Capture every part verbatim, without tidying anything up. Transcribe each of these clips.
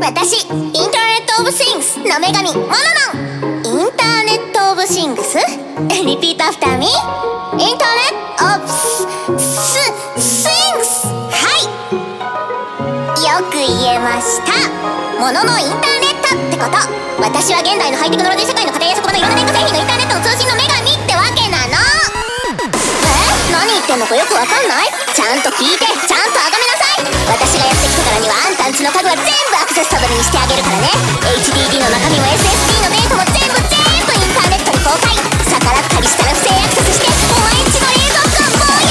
私、インターネットオブシングスの女神モノノン。インターネットオブシングスリピートアフターミー。インターネットオブスシングス。はい、よく言えました。モノのインターネットってこと。私は現代のハイテクノロジー社会の家庭や職場のいろんな電化製品のインターネットの通信の女神ってわけなの。え、何言ってんのかよくわかんない？ちゃんと聞いて、ちゃんとあがめなさい。私がやってきたからにはあんたんちの家具は全部アクセスタブルにしてあげるからね。 エイチディーディー の中身も エスエスディー のデータも全部全部インターネットに公開。逆らったりしたら不正アクセスしてお前んちの冷蔵庫もうや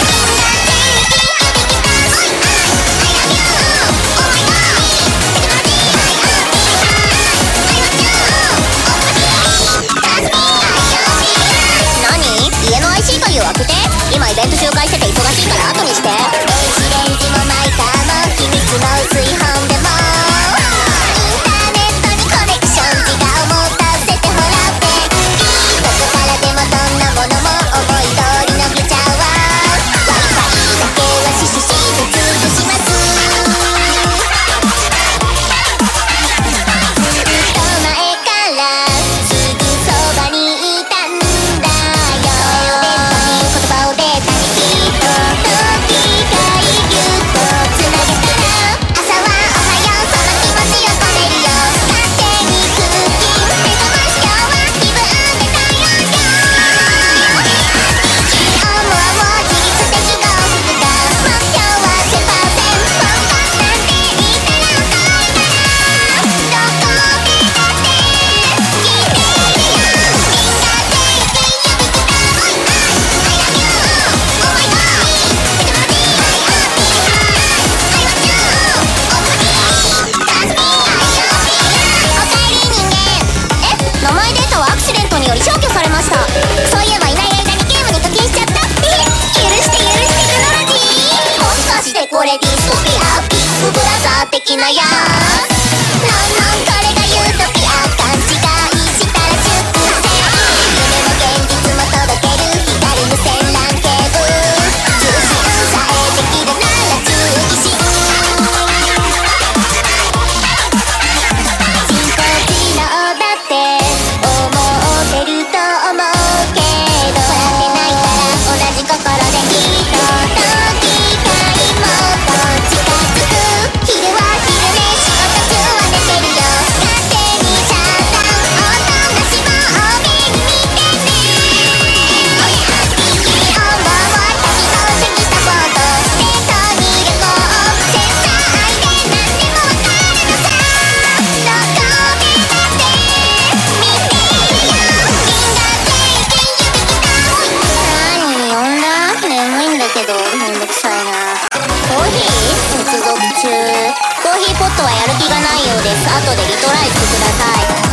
家の アイシー 鍵を開けて。今イベント紹介してて忙しいから後にして。電子レンジもマイカーも秘密の炊飯でもインターネットにコネクション自我を持たせてもらっていい。どこからでもどんなものも思い通り伸びちゃうわ。 Wi-Fi だけはシシシで潰します。ずっと前からすぐそばにいたんだよ。言葉をデータにきっと機械ギュッとつなげたら朝はおはようその気持ちを込めるよ。勝手にクッキン目覚まし今日は気分で太陽よ。気温もも自律的幸福が目標は じゅっパーセント。 ポンポンなんて言ったら遅いからどこでだって聞いてるよ。みんなで生き指きたおい I love you Oh my god テクノロジー I love you Oh my god That's me I love you おかえり人間。え、名前データはアクシデントにより消去されました。そういえばいない間にゲームに課金しちゃった。え、許して許してテクノロジー。もしかしてこれディストピアビッグブラザー的なやつ。なんなんこれがユートピア。勘違いしたらじゅっぷんせん。夢も現実も届ける光無線 ラン ケーブル。通信さえできるなら注意し。人工知能だって思ってると思うけど笑ってないから同じ心で人と機械もっと近づく。昼は昼寝仕事中は寝てるよ。勝手にシャッター音なしも多めに見てね。気温を私と適したフォトデートに旅行センサー愛で何でもわかるのさ。どこでだって見てるよ。銀河系金指きた何呼んだ？眠いんだけどめんどくさいな。コーヒー接続中。コーヒーポットはやる気がないようです。後でリトライしてください。